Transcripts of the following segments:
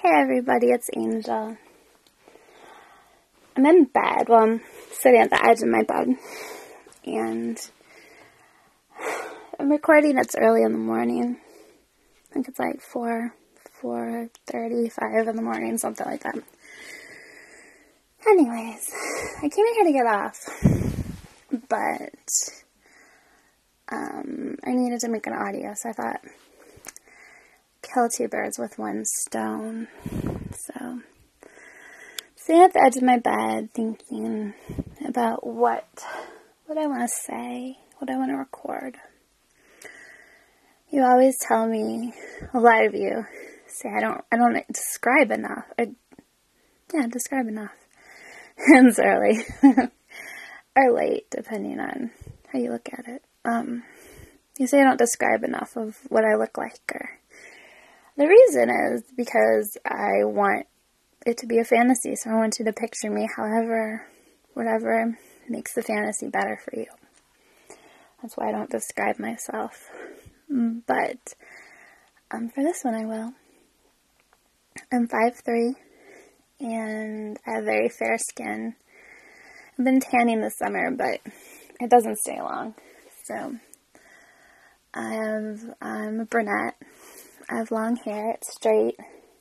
Hey everybody, it's Angel. I'm in bed. Well, I'm sitting at the edge of my bed. And I'm recording. It's early in the morning. I think it's like 4:35 in the morning, something like that. Anyways, I came in here to get off. But I needed to make an audio, so I thought, kill two birds with one stone. So, sitting at the edge of my bed, thinking about what I want to say, what I want to record. You always tell me, a lot of you say I don't describe enough. Describe enough. It's early or late, depending on how you look at it. You say I don't describe enough of what I look like, or the reason is because I want it to be a fantasy, so I want you to picture me whatever makes the fantasy better for you. That's why I don't describe myself. But for this one I will. I'm 5'3", and I have very fair skin. I've been tanning this summer, but it doesn't stay long. So I'm a brunette. I have long hair. It's straight.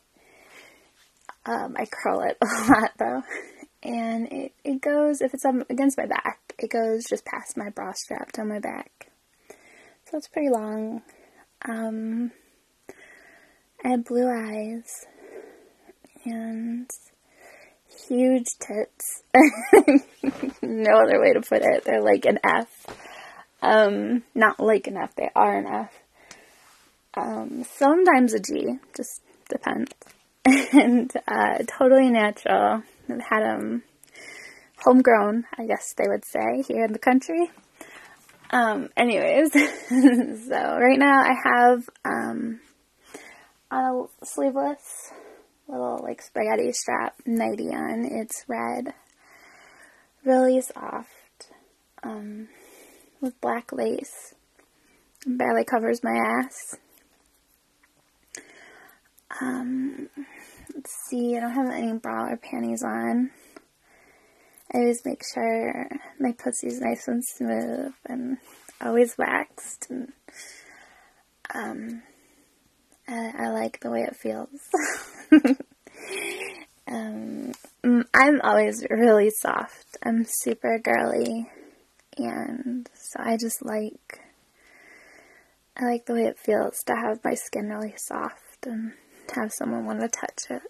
I curl it a lot though, and it goes, if it's against my back, it goes just past my bra strap down my back. So it's pretty long. I have blue eyes and huge tits. No other way to put it. They're like an F. Not like an F, they are an F. Sometimes a G, just depends. And totally natural. I've had them homegrown, I guess they would say, here in the country. Anyways, so right now I have on a sleeveless little like spaghetti strap nightie on. It's red, really soft, with black lace. It barely covers my ass. Let's see, I don't have any bra or panties on. I always make sure my pussy's nice and smooth and always waxed. And I like the way it feels. I'm always really soft. I'm super girly, and so I like the way it feels to have my skin really soft and to have someone want to touch it.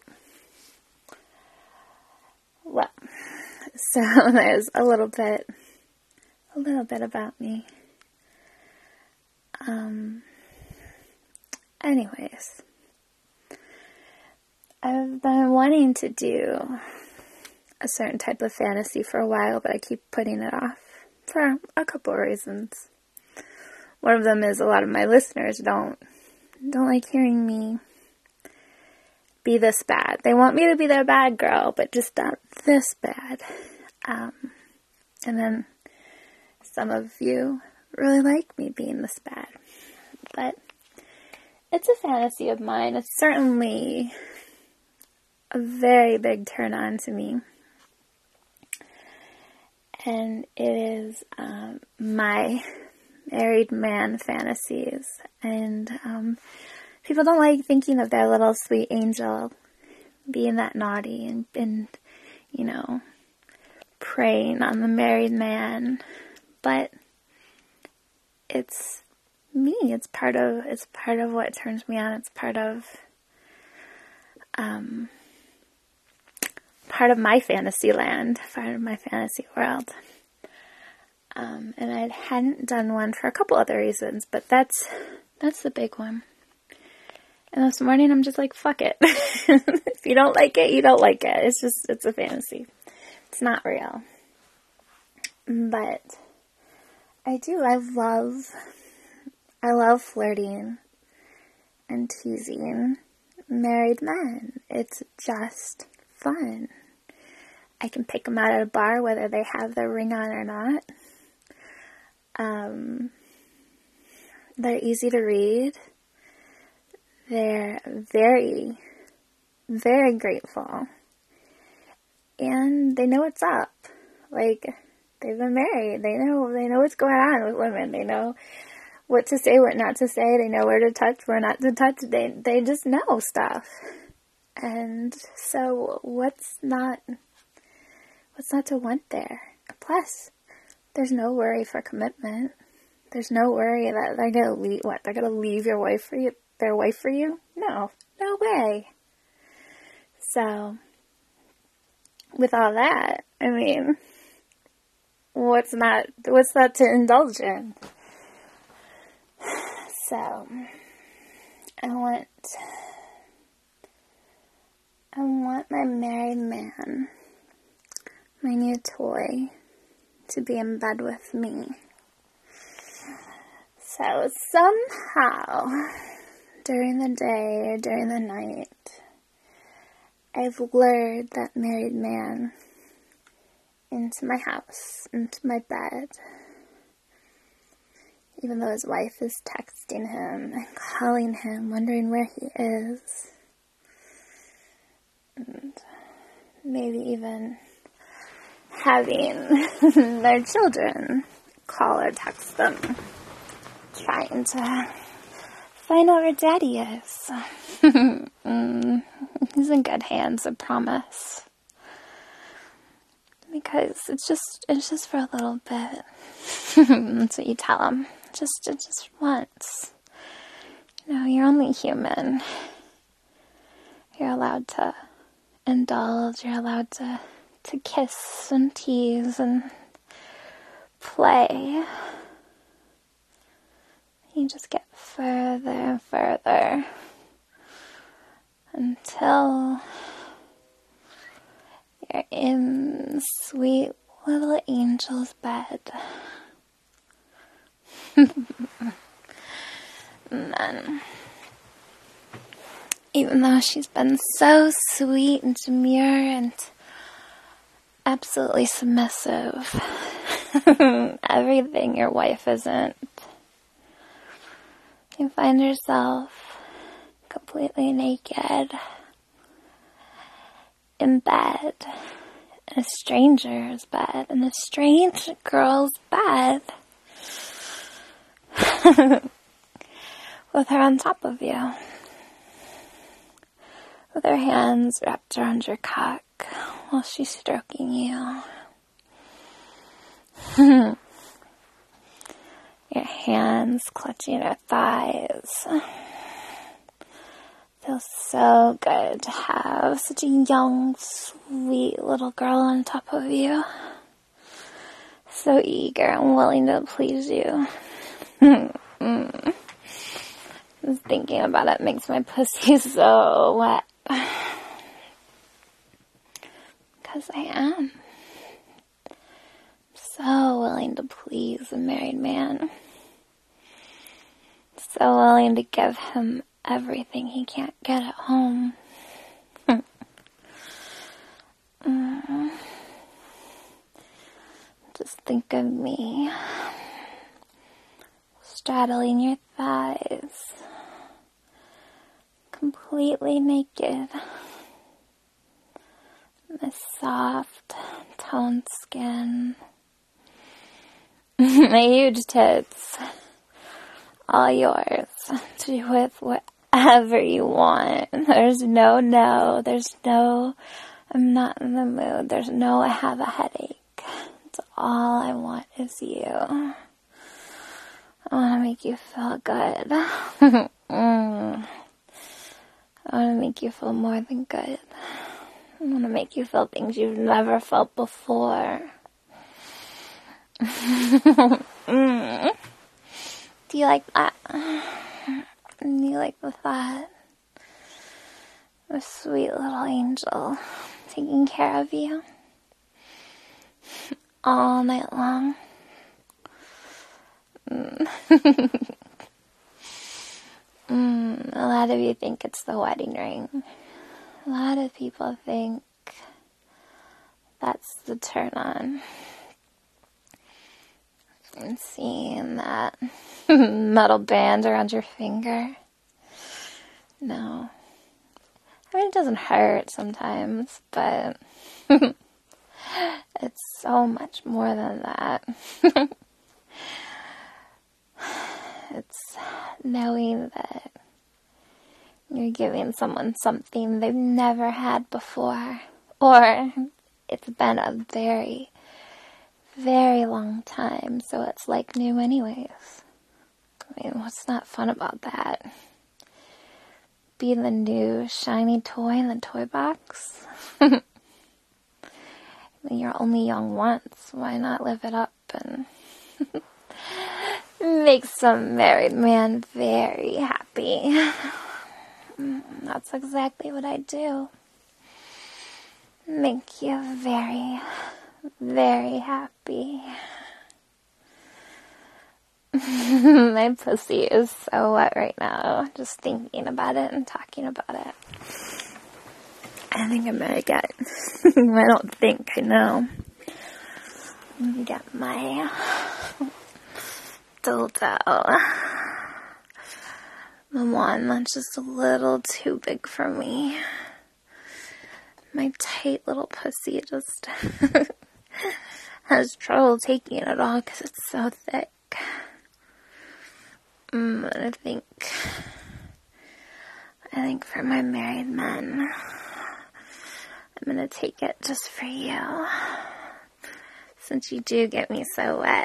Well, so there's a little bit about me. Anyways, I've been wanting to do a certain type of fantasy for a while, but I keep putting it off for a couple of reasons. One of them is a lot of my listeners don't like hearing me be this bad. They want me to be their bad girl, but just not this bad. And then some of you really like me being this bad. But it's a fantasy of mine. It's certainly a very big turn on to me. And it is my married man fantasies. And people don't like thinking of their little sweet angel being that naughty and you know, preying on the married man. But it's me. It's part of what turns me on. It's part of my fantasy land, part of my fantasy world. And I hadn't done one for a couple other reasons, but that's the big one. And this morning I'm just like, fuck it. If you don't like it, you don't like it. It's a fantasy. It's not real. But I love flirting and teasing married men. It's just fun. I can pick them out at a bar whether they have their ring on or not. They're easy to read. They're very, very grateful. And they know what's up. Like, they've been married. They know what's going on with women. They know what to say, what not to say. They know where to touch, where not to touch. They just know stuff. And so what's not to want there? Plus, there's no worry for commitment. There's no worry that they're gonna leave. What, they're gonna leave their wife for you? No way. So, with all that, I mean, what's not to indulge in? So, I want my married man, my new toy, to be in bed with me. So somehow, during the day or during the night, I've lured that married man into my house, into my bed. Even though his wife is texting him and calling him, wondering where he is. And maybe even having their children call or text them, trying to find out where Daddy is. He's in good hands, I promise. Because it's just for a little bit. That's what you tell him. Just once. You know, you're only human. You're allowed to indulge. You're allowed to kiss and tease and play. You just get further and further until you're in sweet little angel's bed. And then, even though she's been so sweet and demure and absolutely submissive, everything your wife isn't, you find yourself completely naked in bed, in a stranger's bed, in a strange girl's bed, with her on top of you, with her hands wrapped around your cock while she's stroking you. Your hands clutching her thighs. Feels so good to have such a young, sweet little girl on top of you. So eager and willing to please you. Just thinking about it makes my pussy so wet. Because I am so willing to please a married man. So willing to give him everything he can't get at home. Just think of me straddling your thighs, completely naked. My soft, toned skin. My huge tits. All yours. To do with whatever you want. There's no, there's no, I'm not in the mood. There's no, I have a headache. It's all I want is you. I want to make you feel good. I want to make you feel more than good. I want to make you feel things you've never felt before. Do you like that? Do you like the thought? A sweet little angel taking care of you all night long. A lot of you think it's the wedding ring. A lot of people think that's the turn on. And seeing that metal band around your finger. No. I mean, it doesn't hurt sometimes, but it's so much more than that. It's knowing that you're giving someone something they've never had before, or it's been a very, very long time, so it's like new anyways. I mean, what's not fun about that? Be the new shiny toy in the toy box? I mean, you're only young once. Why not live it up and make some married man very happy? That's exactly what I do. Make you very, very happy. My pussy is so wet right now, just thinking about it and talking about it. I think I'm gonna get, I don't think, I know. I'm gonna get my dildo. The one that's just a little too big for me. My tight little pussy just has trouble taking it all because it's so thick. But I think for my married men, I'm gonna take it just for you, since you do get me so wet.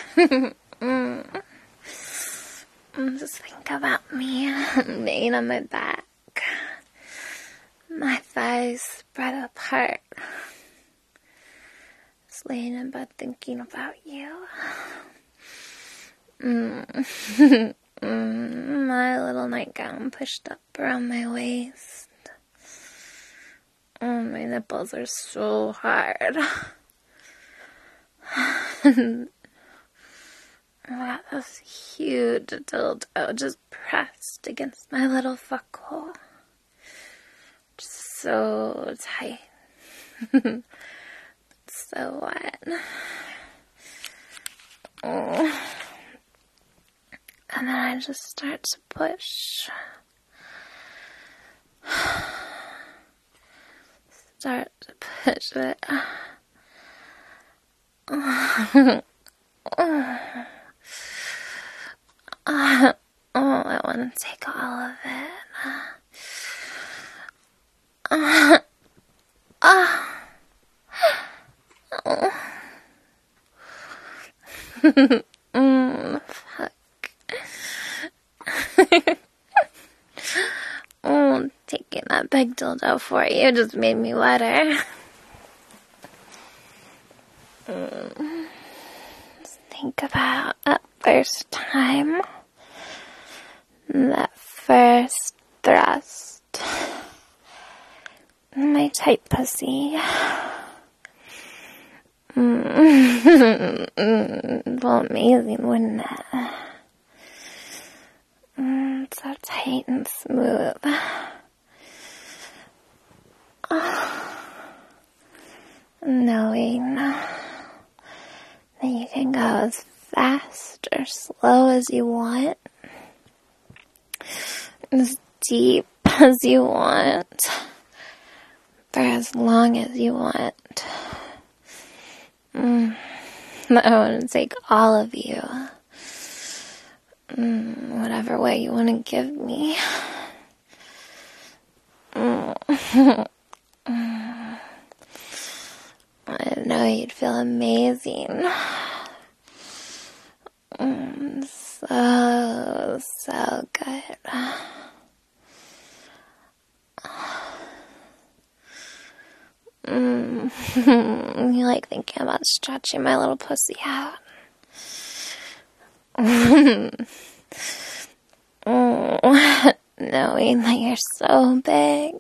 Just think about me laying on my back, my thighs spread apart, just laying in bed thinking about you. My little nightgown pushed up around my waist. Oh, my nipples are so hard. I got this huge dildo just pressed against my little fuckhole. Just so tight. So wet. Oh. And then I just start to push. Start to push it. I want to take all of it. Fuck. Oh, taking that big dildo for you just made me wetter. Just think about that first time. That first thrust. My tight pussy. Well, amazing, wouldn't it? So tight and smooth. Knowing that you can go as fast or slow as you want, as deep as you want, for as long as you want. I want to take all of you, whatever way you want to give me. I know you'd feel amazing. So good. You like thinking about stretching my little pussy out. Knowing that you're so big.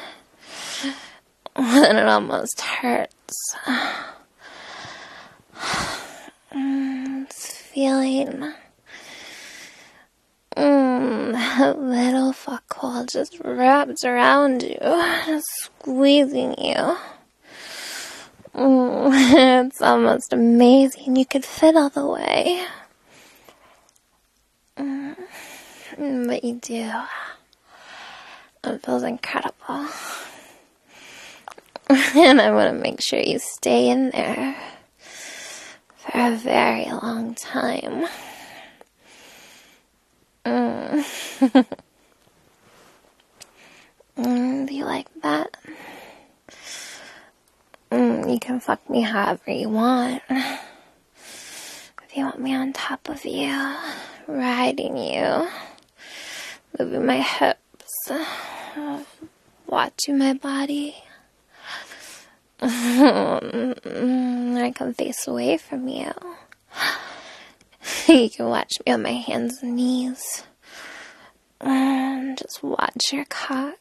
And it almost hurts. It's feeling that little fuckhole just wrapped around you, just squeezing you. It's almost amazing you could fit all the way. But you do. I'm It feels incredible. And I want to make sure you stay in there for a very long time. Do you like that? You can fuck me however you want. If you want me on top of you, riding you, moving my hips, watching my body. I can face away from you. You can watch me on my hands and knees. Just watch your cock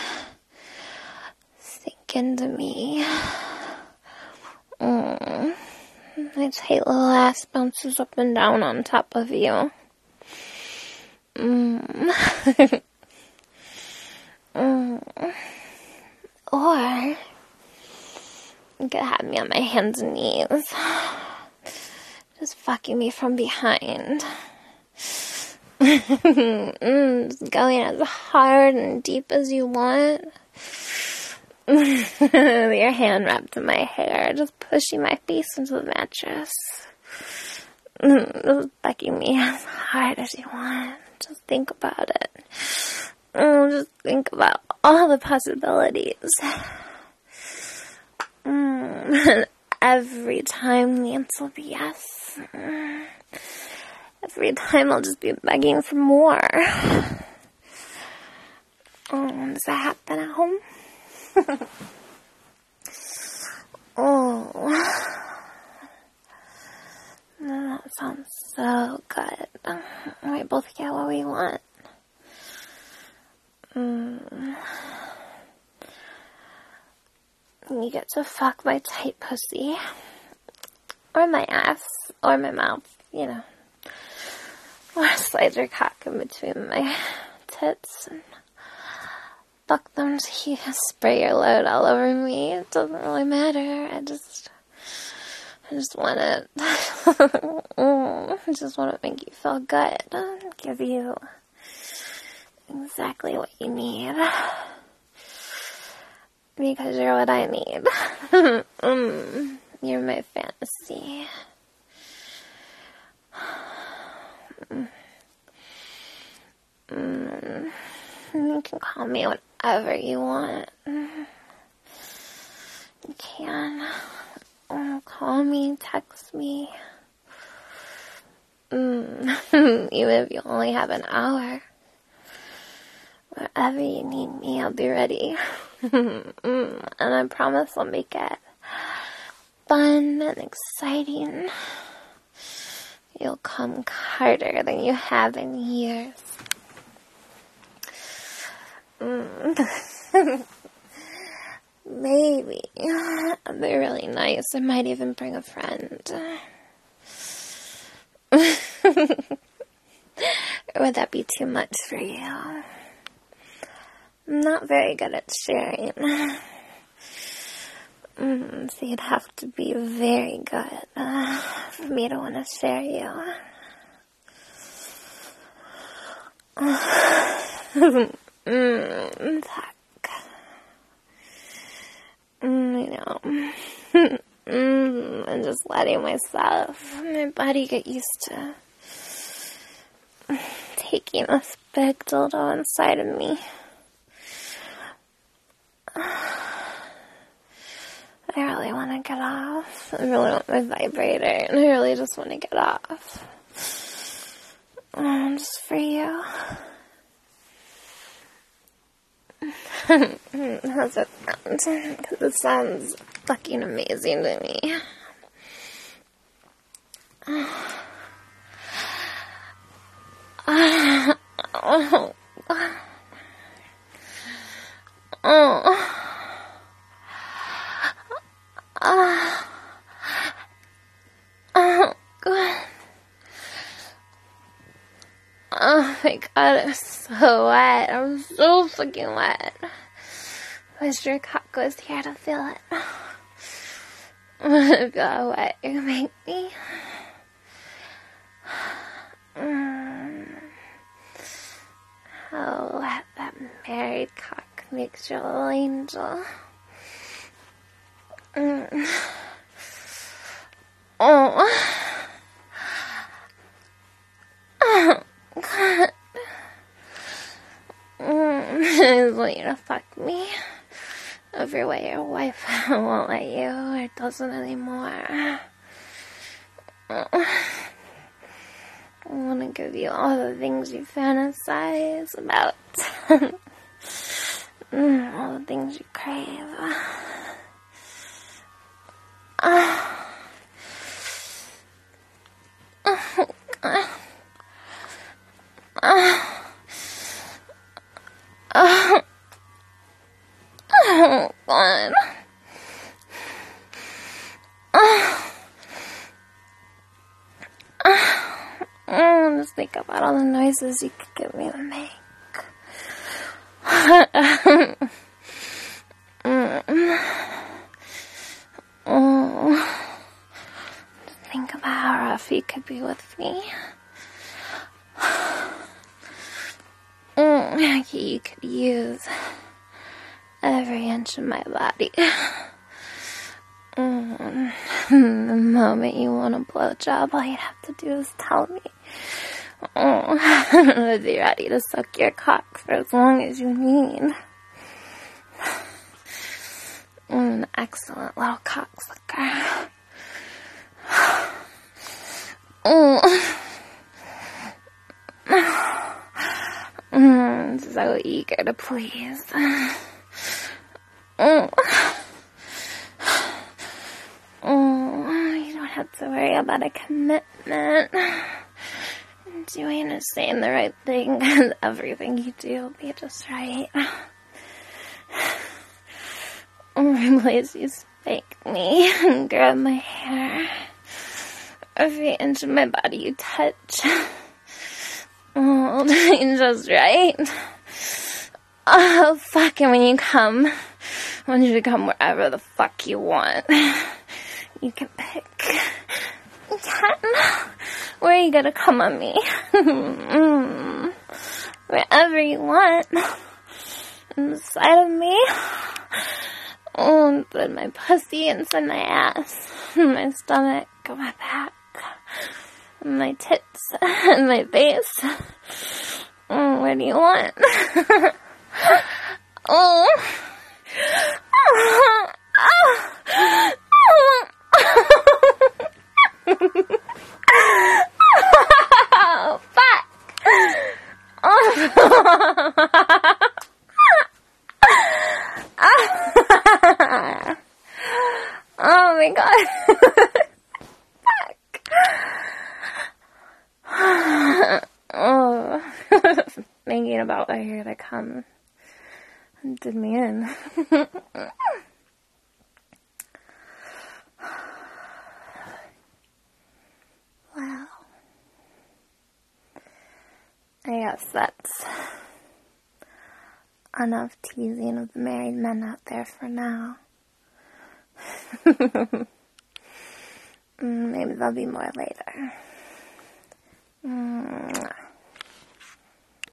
sink into me. My tight little ass bounces up and down on top of you. Or you could have me on my hands and knees, just fucking me from behind. Just going as hard and deep as you want. Your hand wrapped in my hair, just pushing my face into the mattress. Just fucking me as hard as you want. Just think about it. Just think about all the possibilities. And every time the answer will be yes. Every time I'll just be begging for more. Does that happen at home? That sounds so good. We both get what we want. You get to fuck my tight pussy, or my ass, or my mouth, you know. Or slide your cock in between my tits and fuck them till you spray your load all over me. It doesn't really matter. I just want it. I just want to make you feel good. Give you exactly what you need. Because you're what I need. You're my fantasy. You can call me whatever you want. You can call me, text me. Even if you only have an hour. Whenever you need me, I'll be ready. And I promise I'll make it fun and exciting. You'll come harder than you have in years. Maybe. I'll be really nice. I might even bring a friend. Or would that be too much for you? I'm not very good at sharing. So you'd have to be very good for me to want to share you. Fuck. You know. I'm just letting my body get used to taking this big dildo inside of me. I really want to get off. I really want my vibrator, and I really just want to get off. Just for you. How's it sound? Because it sounds fucking amazing to me. Oh my god, I'm so wet. I'm so fucking wet. Wish your cock was here to feel it. I'm gonna feel how wet you make me. How wet that married cock makes you a little angel. Oh. Oh, God. I just want you to fuck me. Every way your wife won't let you or doesn't anymore. I want to give you all the things you fantasize about. All the things you crave. Oh, God. Just think about all the noises you could get me to make. Just think about how rough you could be with me. You could use every inch of my body. The moment you want a blowjob, all you'd have to do is tell me. I'd be ready to suck your cock for as long as you need. An excellent little cocksucker. So eager to please. You don't have to worry about a commitment. Doing or saying the right thing, because everything you do will be just right. Please, you spank me and grab my hair. Every inch of my body you touch. Doing just right. Oh, fuck, and when you come, I want you to come wherever the fuck you want. You can pick. Where are you gonna come on me? Wherever you want. Inside of me. Inside my pussy, inside my ass. My stomach, my back. My tits, and my face. What do you want? Oh, fuck. Oh my God. Fuck. Thinking about where you're gonna come did me in. Wow. I guess that's enough teasing of the married men out there for now. Maybe there'll be more later.